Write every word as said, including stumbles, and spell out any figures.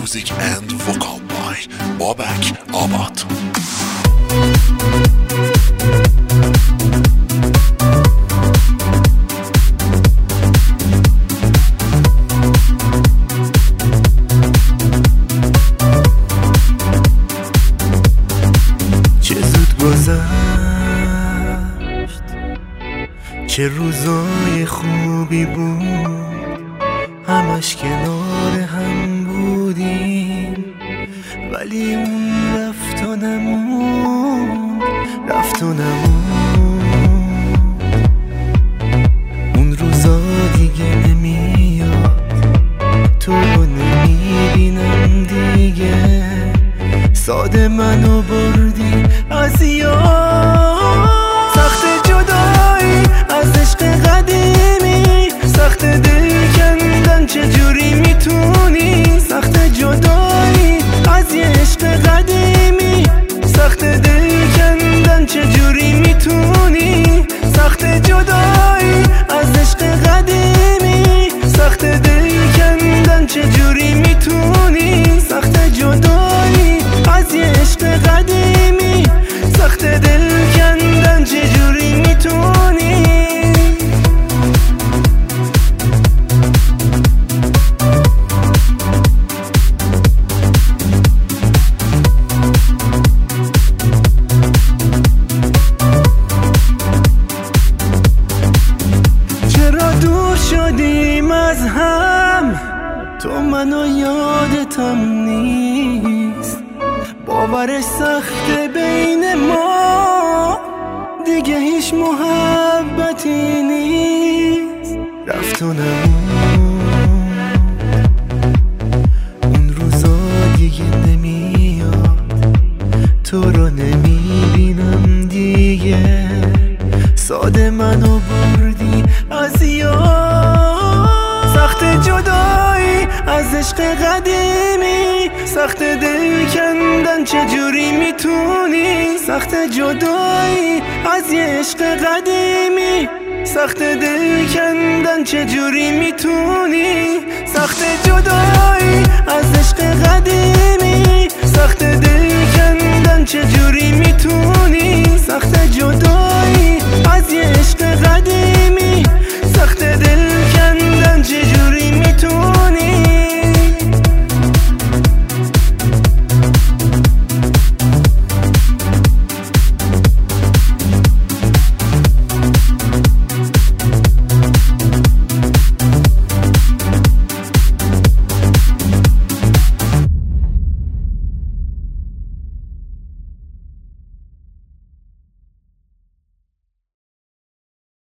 Music and vocal by بابک آباد. چه زود گذشت، چه روزای خوبی بود، همش کنار هم بودیم، ولی اون رفت و نمود، رفت و نمود. اون روزا دیگه نمیاد، تو رو نمیبینم دیگه، ساده منو بردی از یاد. سخت جدایی از عشق قدیمی، سخت دل کندن چجوری میتونی، سخت جدایی از یه عشق قدیمی، سخت دل کندن چجوری میتونی، سخت جدایی از عشق قدیمی، سخت دل کندن چجوری میتونی، سخت جدایی از یه عشق قدیمی، سخت دل کندن چجوری میتونی. چرا دور شدیم از هم، تو منو یادتم نیست، باورش سخته بین ما دیگه هیچ محبتی نیست، رفت و نمود. اون روزا دیگه نمیاد، تو رو نمیبینم دیگه، ساده منو بردی از یاد. سخت جدایی از عشق قدیمی، سخت دل کندن چجوری میتونی، سخت جدایی از یه عشق قدیمی، سخت دل کندن چجوری میتونی، سخت جدایی از عشق قدیمی، سخت دل کندن چجوری میتونی، سخت جدایی